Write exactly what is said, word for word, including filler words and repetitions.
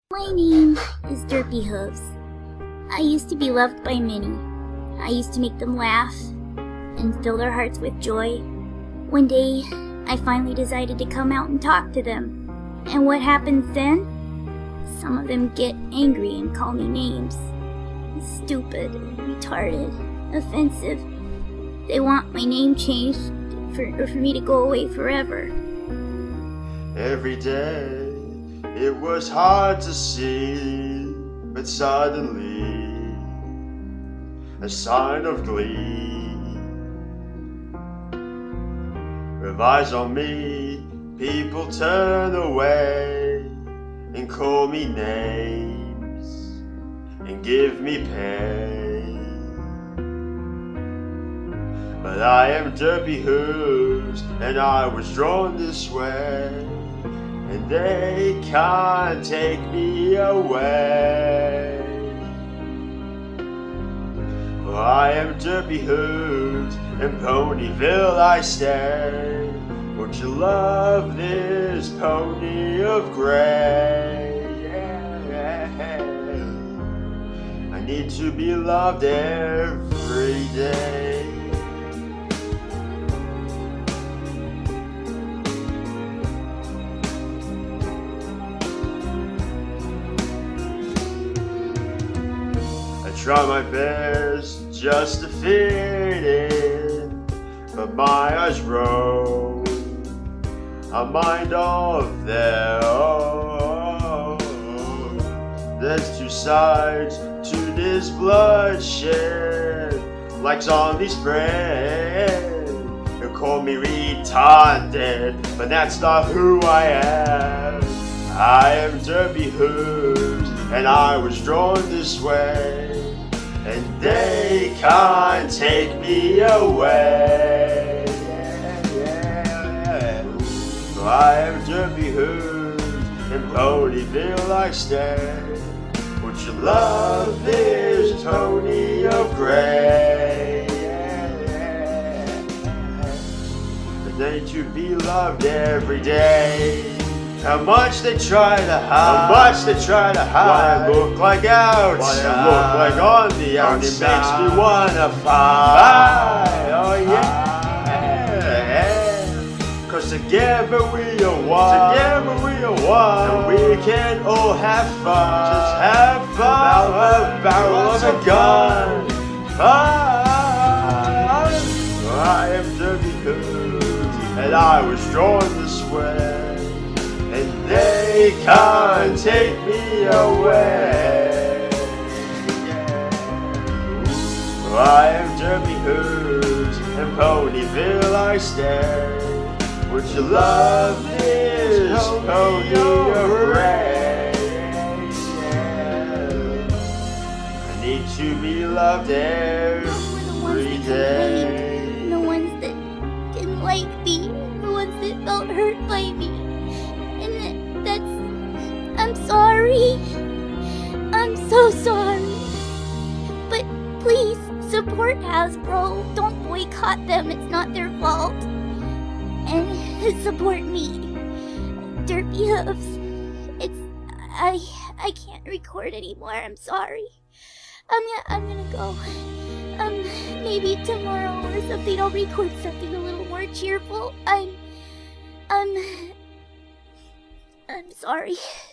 My name is Derpy Hooves. I used to be loved by many. I used to make them laugh and fill their hearts with joy. One day, I finally decided to come out and talk to them. And what happens then? Some of them get angry and call me names. Stupid, retarded, offensive. They want my name changed for, for me to go away forever. Every day it was hard to see, but suddenly a sign of glee revives on me. People turn away and call me names and give me pain. But I am Derpy Hooves, and I was drawn this way, and they can't take me away. For I am Derpy Hooves, in Ponyville I stay. Won't you love this pony of gray? Yeah. I need to be loved every day. I try my best just to fit in, but my eyes roll. I mind of their own. There's two sides to this bloodshed, like zombie spread. You call me retarded, but that's not who I am. I am Derpy Hooves, and I was drawn this way, and they can't take me away. I am Derpy Hooves, in Ponyville I stay. Would you love this pony of gray? I need to be loved every day. How much they try to hide, how much they try to hide, what I look like outside, what I look like on the outside, it makes me wanna fight. Oh yeah. Cause together we are one, together we are one, and we can all have fun, just have fun, without the barrel of a gun. I, I am Derpy Hooves, and I was drawn this way, and they can't take me away. Yeah. I am Derpy Hooves, in Ponyville I stay. Would you love this pony of gray? I need to be loved every day. The ones that didn't like me, the ones that felt hurt by me. And that, that's... I'm sorry. I'm so sorry. But please, support Hasbro. Don't boycott them, it's not their fault. And support me, Derpy Hooves. It's... I... I can't record anymore, I'm sorry. I'm gonna, I'm gonna go. Um, maybe tomorrow or something I'll record something a little more cheerful. I'm... I'm... I'm sorry.